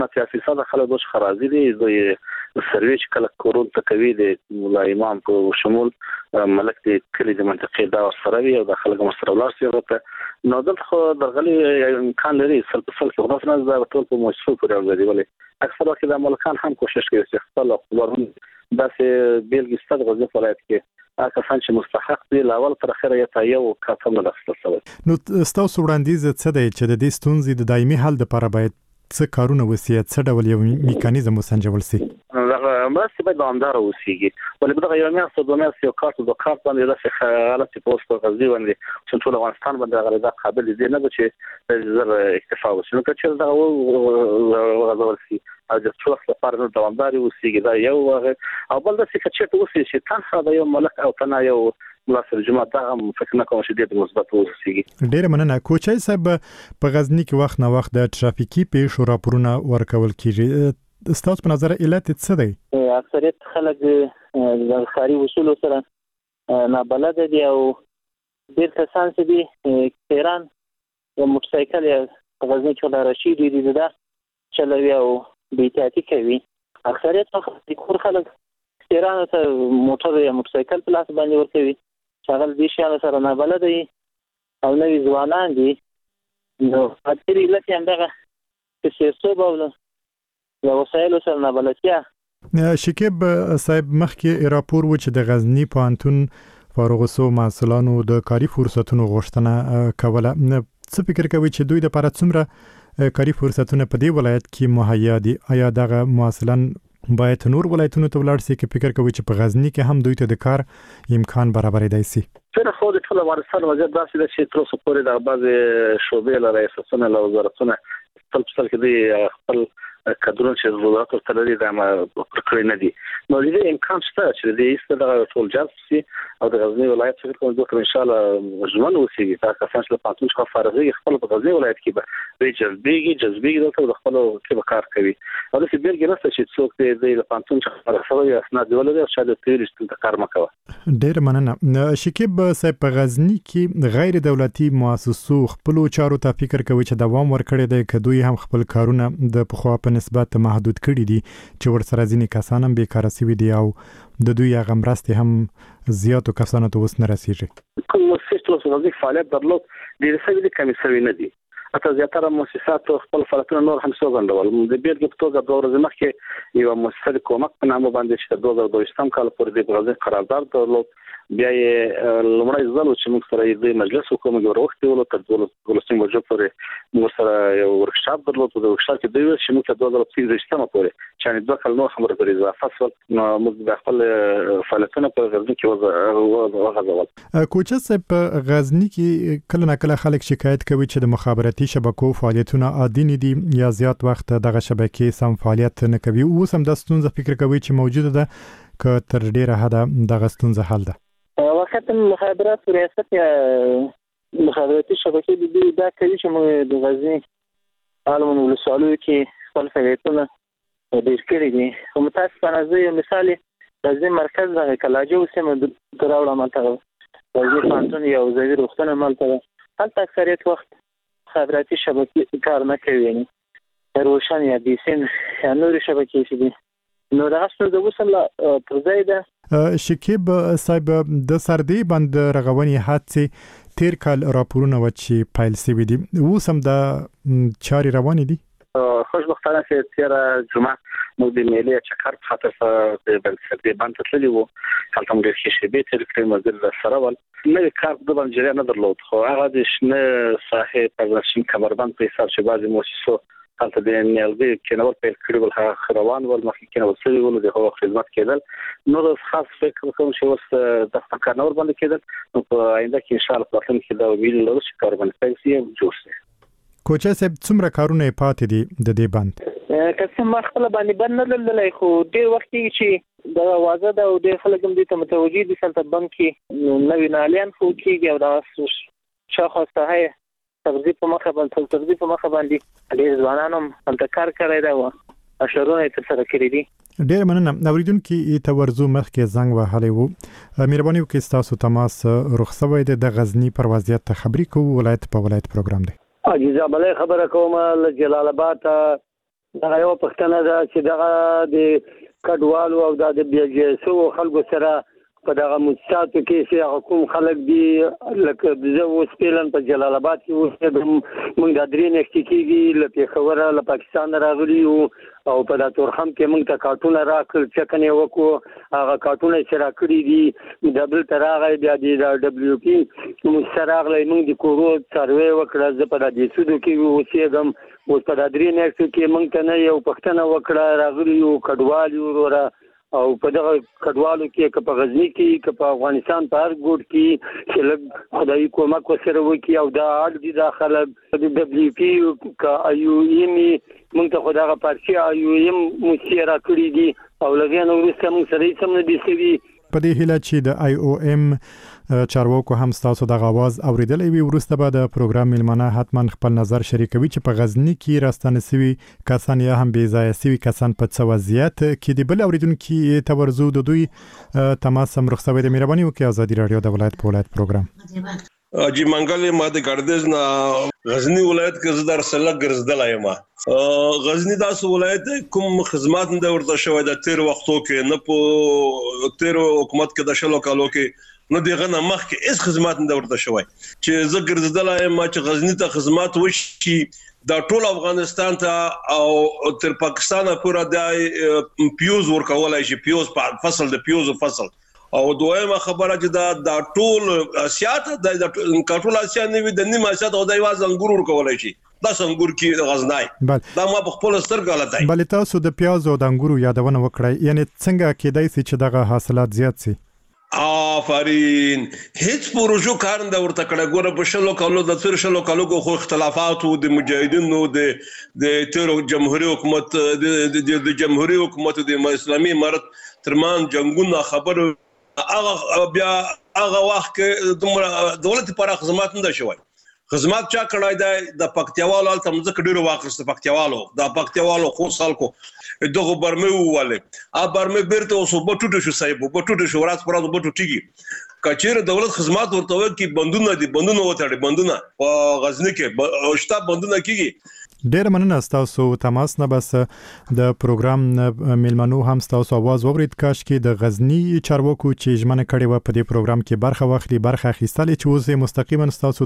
سیاسي خلک دوش خرازي دي د سرویچ کله کورون تکوي د مولا امام په شمول ملک د کلی د منطقې دا سره وي او د خلک مسرولار سیورته نو دلته درغلي امکان لري سلسله کې غوښنه د ټول په مؤسسو پورې ورغلي ولې اکثر وخت د ملکان هم کوشش کوي چې خپل خبرونه داسې بیلګې ستاسو غوښنه ولایت کې کسان چې مستحق دي لاول تر اخره یې تایو کاتم نه لاسته نو تاسو وړاندیز څه دی چې د دې ستونزې د دایمي حل لپاره باید څه کارونه وسی څه ډول یو میکانیزم وسنجول سي مرسته باید دوامدار اوسېږي ولې دغه یو میاشت دوه میاشتې یو کارت د کارت باندې داسې حالت پوسټ په غزي باندې چې ټول افغانستان باندې غلطه قابل دي نه چې زر اکتفا وشي نو چې دا غوړ شي او د څو وخت لپاره دوامدار اوسېږي دا یو او بل د څه چې اوسې چې تنها د یو ملک او تنها یو ملاسر جمعه دا هم فکر نه کوم چې د مثبت اوسېږي ډېر مننه کوچای صاحب په غزنی کې وخت نه وخت د ټرافیکي پیښو راپورونه ورکول کیږي ستاسو په نظر علت څه دی اکثریت خلک د خاري اصول سره نابلد دي او ډېر کسان چې دي تهران یو موټرسایکل غزنی کې د رشید دي دا چلوي او بیتاتی کوي اکثریت خلک تهران ته موټر یا موټرسایکل په لاس باندې ورکوي شغل دي شان سره نابلد دي او نوې ځوانان دي نو اکثر علت یې همدغه چې سبب یا وسایل سره نابلدتیا شکیب صاحب مخکې راپور و چې د غزنی پوهنتون فارغ الصحو محصلانو د کاري فرصتونو غوښتنه کوله څه فکر کوي چې دوی د لپاره څومره کاري فرصتونه په دې ولایت کې مهیا دي آیا دغه محصلان باید نور ولایتونو ته ولاړ شي چې فکر کوي چې په غزنی کې هم دوی ته د کار امکان برابرې دی سي سره خو د ټول افغانستان وضعیت داسې ده چې تر اوسه پورې د بعض شوبې لري اساسونه له وزارتونه خپل کې دی خپل کډرون چې وزارت ته لري دا ما پرکړی نه دي نو دې امکان شته چې دې استدغه ټول جذب شي او د غزنی ولایت څخه کوم دوه ان شاء الله ژوند وسیږي تاسو څنګه په پاتون څخه فارغي خپل په غزنی ولایت کې به جذبېږي د خپل کې کار کوي او د بیلګې نشته چې څوک دې د پاتون څخه فارغي اسناد ولري او شاید تیر است کار مکوه ډېر مننه شکیب صاحب په غزنی کې غیر دولتي مؤسسو خپل چارو ته فکر کوي چې دوام ورکړي دی که دوی هم خپل کارونه د پخوا په نسبت محدود کړي دي چې ورسره ځینې کسان هم بیکاره شوي دي او د دوی هغه مرستې هم زیاتو کسانو ته اوس نه رسیږي کوم مؤسسې چې فعالیت درلود ډېر څه دي کمی شوي نه دي اته زیاتره مؤسسات خپل فعالیتونه نور هم سوګندول د بیلګې په توګه د ورځې مخکې یو مؤسسه کومک په نامه باندې چې د 2022 کال پورې د غزنی قرارداد درلود بیا یې لومړی ځل چې موږ سره د مجلس حکومت ورغښتي ول تر 12 بجو پورې موږ سره یو ورکشاپ درلود د ورکشاپ کې دوی چې موږ ته 2015 پورې چې دوه کال نو خبره پرې اضافه شول نو موږ د خپل فعالیتونه په غزنی کې وغځول کوچه صاحب په غزنی کې کله نه کله خلک شکایت کوي چې د مخابراتي شبکو فعالیتونه عادي نه دي یا زیات وخت دغه شبکې سم فعالیت نه کوي او سم د ستونزې فکر کوي چې موجوده ده که تر ډیره حد دغه ستونزه حل ده وخت مخابرات ریاست یا مخابراتي شبکې د دا کوي چې موږ د غزنی عالمونو ولسوالۍ کې خپل فعالیتونه ډېر کړي دي خو متاسفانه زه یو مثال غزنی مرکز د کلاجو سیمه د راوړم مالته غزنی پوهنتون یو ځای روغتون مالته هلته اکثریت وخت مخابراتي شبکې کار نه کوي روشن یا بیسین یا نورې شبکې چې دي نو دا څه د وسله پر ځای ده شکیب صاحب د سردی بند رغونې حادثه تیر کال راپورونه و چې پایل سوي دي اوس هم د چاري روانې دي خوشبختانه چې تیر جمعه موږ د ملي چکر په خاطر په سردی بند تللی وو هلته موږ کې شی به تر کړم مزل سره ول نه کار د باندې جریان نه درلود خو هغه د شنه ساحه په شین کمربند په حساب چې بعضی مؤسسو هلته د نیالګي کېنول پیل کړي ول هغه روان ول مخکې کېنول سوي ول د هغو خدمت کېدل نو د خاص فکر کوم چې اوس د کارنور باندې کېدل نو په آینده کې ان شاء الله په کې دا ویل لرو چې کار باندې پیسې جوړ شي کوچه صاحب څومره کارونه پاتې دي د دې بند که څه خپل باندې بند نه لرلای خو ډېر وخت چې د واځه د ډېر خلک هم دې ته متوجي دي چې بند کې نوې نالیان خو کېږي او دا شاخصه هي ترځي په مخه باندې ډېر ځوانان هم هلته کار کوي دا و اشرونه تر سره کړی دي ډېر مننه اوریدونکو ته ورزو مخکې زنګ وهلی وو مهرباني وکړئ تاسو تماس رخصوي د غزنی پر وضعیت ته خبرې کوو ولایت په ولایت پروګرام دی عزیزه بلې خبره کوم له جلال آباد دا یو پښتنه ده چې دغه د کډوالو او د بیاجسو خلکو سره په دغه مؤسساتو کې چې کوم خلک دي لکه زه اوس پیلن په جلال آباد کې اوسېږم موږ د درې میاشتې کېږي له پېښوره له پاکستان راغلي یو او په دا تورخم کې موږ ته کارټونه راکړل چکنې وکړو هغه کارټونه چې راکړي دي د بل راغی بیا د ډبلیو پی موږ راغلی موږ د کورو سروې وکړه زه په د سودو کې اوسېږم اوس په د درې میاشتو کې موږ ته نه یو پښتنه وکړه راغلي یو کډوال یو وروره او په دغه کډوالو کې که په غزنی کې که په افغانستان په هر ګوټ کې چې لږ خدایي کومک ورسره وکړي او دا اړ دي دا خلک د ډبلیو پی که ایو ایم موږ ته خو دغه پارچې ایو ایم موسیې راکړي دي او له هغې نه وروسته موږ سره هېڅ هم نه دي شوي په دې هیله چې د آی او ایم چارواکو هم ستاسو د غواز اوریدلې وي وروسته به د پروګرام میلمانه حتما خپل نظر شریکوي چې په غزنی کې راستنه سوي کسان یا هم بې ځایه سوي کسان په څه وضعیت کې دي بل اوریدونکو ته ورزو د دوی تماس هم رخصوي د مهرباني وکړئ ازادي رادیو د ولایت په ولایت پروګرام جی منګل ما د ګردز نه غزنی ولایت کې زدار سره ګرځدل یم غزنی داس ولایت کوم خدمات نه ورته شوی د تیر وختو کې نه په تیر حکومت کې د شلو کالو کې نه دغه نه مخ کې اس خدمات نه ورته شوی چې زه ګرځدل یم چې غزنی ته خدمات وشي دا ټول افغانستان ته او تر پاکستان پورې د پیوز ورکولای شي پیوز په فصل د پیوز فصل او دویمه خبره چې دا ټول اسیا ته د ټول اسیا نه د نیمه اسیا ته د یواز انګور ورکولای شي دا څنګه کې غزنای دا ما په خپل سترګه غلطای بل تاسو د پیاز او د انګورو یادونه وکړئ یعنی څنګه کېدای شي چې دغه حاصلات زیات شي آفرین هیڅ پروژو کار نه ورته کړه ګوره په شلو کالو د تیر شلو کالو خو اختلافات او د مجاهدینو د تیر جمهوریت حکومت د جمهوریت حکومت د اسلامي امارت ترمان جنگونه خبر هغه بیا هغه وخت کې دولت پر خدمات نه شوی خدمات چا کړای دی د پکتیوالو تل مزه ډیرو واخصه پکتیوالو د پکتیوالو خو سالکو دغه برمه واله برمه بیرته اوس په ټوټو شو صاحب په ټوټو شو راز پر په ټوټیږي کچیر دولت خدمات ورته وکي بندونه دي بندونه وتاړي بندونه په غزنی کې او شتا بندونه کیږي ډیر مننه تاسو تماس نه بس د پروګرام میلمنو هم تاسو आवाज اورید کاش کې د غزنی چارواکو چې ژمنه کړې و په دې پروګرام کې برخه واخلي برخه اخیستل چې اوس مستقیما تاسو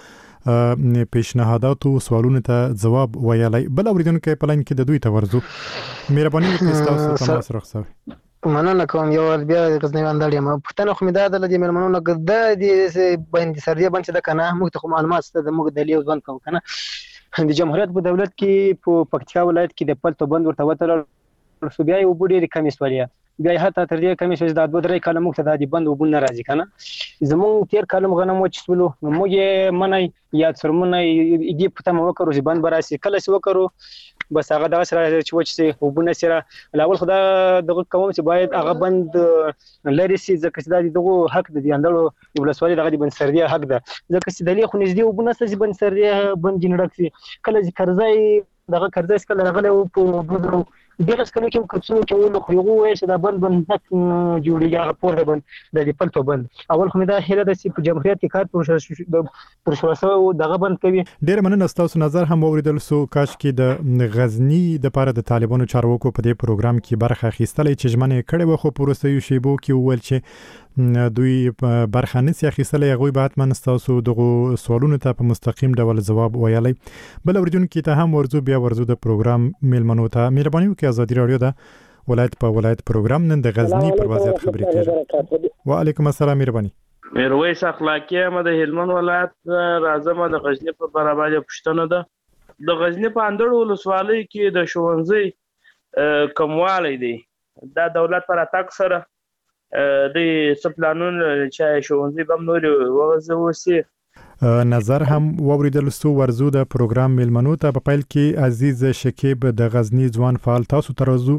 دغه پیشنهادات او سوالونو ته جواب ویلای بل اوریدونکو په لاین کې د دوی ته ورزو مهرباني وکړئ تاسو تماس راخصوي مننه کوم یو بیا غزنی باندې یم پښتنه خو مې د دې مېلمنو نه د دې باندې سردی باندې د کنه موږ ته معلومات ست د موږ د لیو ځوان کو کنه د جمهوریت په دولت کې په پکتیا ولایت کې د پلتو بند ورته وتل سو بیا یو بډې کمی سوالیا بیا هته تر دې کمی سوز د 2-3 کاله موږ ته د بند وبون ناراضي کنه زموږ تیر کاله غنم وچسلو موږ منای یا څرمنه دې پته مو وکړو چې بند براسي کله سی وکړو بس هغه د سره چې وچسي وبونه سره لاول خدا دغه کوم چې باید هغه بند لري سي ځکه چې دغه حق د اندړو ولسوالۍ دغه بند سردي حق ده ځکه چې د لې خو نږدې وبونه سي بند سردي بند جنړک کله چې قرضای دغه قرضای کله راغله او په دغه څنګه کوم کڅو کې نو خو یو وایي چې دا بند جوړیږي هغه پور بند د پلتو بند اول خو دا هله د په جمهوریت کې کار پروسه دغه بند کوي ډیر مننه تاسو نظر هم اوریدل سو کاش کې د غزنی د پاره د طالبانو چارواکو په دې پروګرام کې برخه اخیستلې چې ژمنه کړې و خو پروسه یو شیبو کې ول چې دوی برخه نسی اخیستلې هغه به حتما تاسو دغه سوالونو ته په مستقیم ډول جواب ویلای بل اوریدونکو ته هم ورزو بیا ورزو د پروګرام میلمنو ته مهرباني وکړئ ازادي رادیو دا ولایت په ولایت پروګرام نن د غزنی پر وضعیت خبرې کوي وعلیکم السلام مهرباني میرویس اخلاقی ما د هلمند ولایت راځم د غزنی په برابر پښتنه ده د غزنی په اندړو ولسوالۍ کې د شونځي کموالی دی دا دولت پر اتاک سره د سپلانون چې شونځي بم نور وغځوسی نظر هم ووریدل سو ورزو د پروګرام میلمنو ته په پیل کې عزیز شکیب د غزنی ځوان فعال تاسو ترزو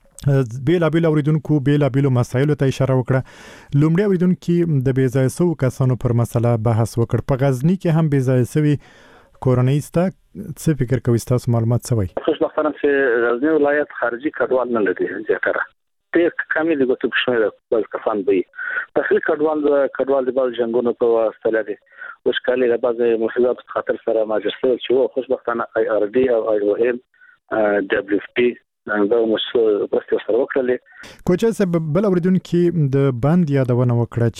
بیل اوریدونکو بیل مسایلو ته اشاره وکړه لومړی اوریدونکو د بیځای سو کسانو پر مسله بحث وکړ په غزنی کې هم بیځای سوي کورونیستا څه فکر کوي تاسو معلومات سوي خوشبختانه چې غزنی ولایت خارجي کډوال نه لري ځکه ډېر کمی د ګټو شمیر بل کسان به داخلي کډوال د بل جنگونو په واسطه لري وشکالي د بعض محصولات خاطر سره ماجستر چې خوشبختانه آی ار ډي او آی او ام دبليو اف پی دا مؤسسه بس سره وکړلې. کوچا سبب بل اوریدونکو د باند یادونه وکړه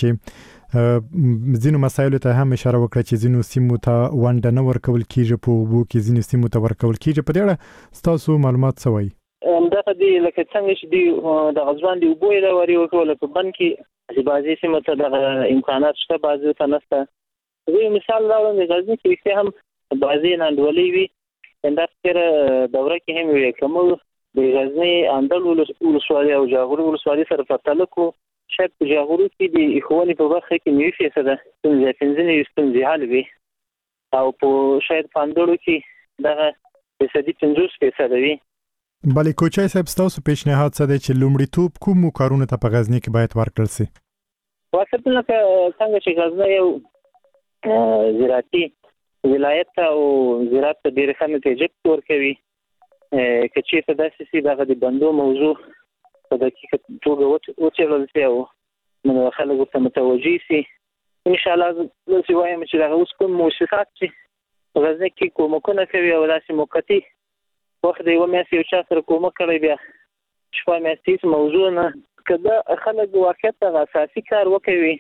چې زینو مسایلو ته هم اشاره وکړه چې زینو سیمو ته ونډه نه ورکول کیږي په وبو کې زینو سیمو ته ورکول کیږي. په دې اړه تاسو معلومات څه وایي؟ دا دی لکه څنګه چې دی د غزوان دی وبو دا وری وکول په بند کې چې بعضی سیمو ته د امکانات شته بعضی ته نشته. زه مثال راوړم د غزنی کې هم بعضی ناندولې وي دا تر دوره کې هم وي کوم د غزنی اندل ولسوالۍ او جاغوري ولسوالۍ سره په تعلق شاید په جاغوري کې د اخواني په برخه کې 90% ستونزې حل وي او په شاید پاندړو کې دغه فیصدي 50% وي. بلې کوچای صاحب تاسو پیشنهاد څه دی چې لومړیتوب کوم کارونه ته په غزنی کې باید ورکړل شي؟ واقعا لکه څنګه چې غزنی یو زراعتي ولایت او زراعت ته ډېر ښه نتیجه ورکوي که چېرته داسې شي دغه د بندو موضوع په دقیقه توګه وڅېړل شي او نو خلک ورته متوجه شي انشاءالله زه وایم چې دغه اوس کوم مؤسسات چې په غزني کې کومکونه کوي او داسې موقتي وخت د یوه میاشتې یو چا سره کومک کړی بیا شپه میاشتې هېڅ موضوع نه که دا خلک واقعیت دغه اساسي کار وکوي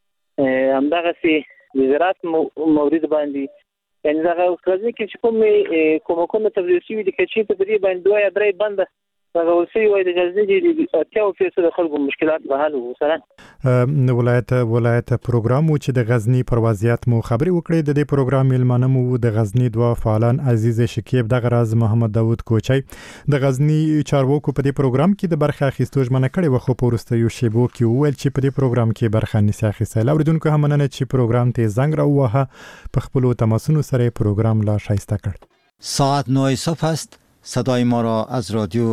همدغسې د زراعت مورد باندې یعنې دغه غزني کې چې کومې کومکونه تبدیل شوي دي که چېرته په دې باندې 2 یا 3 بنده راغول شوي وای د غزني د 80% د خلکو مشکلات به حل وسره ولایت پروګرام و چې د غزني پر وضعیت مو خبرې وکړې. د دې پروګرام میلمانه مو د غزني دوه فعالان عزیز شکیب دغه راز محمد داوود کوچای د غزني چارواکو په دې پروګرام کې د برخه اخیستو ژمنه کړې و خو په وروستیو شیبو کې وویل چې په دې پروګرام کې برخه نشي اخیستلی. اوریدونکو هم مننه چې پروګرام ته زنګ راووهه په خپلو تماسونو سره پروګرام لا شایسته کړ. ساعت 9 صبح است. صدای ما را از رادیو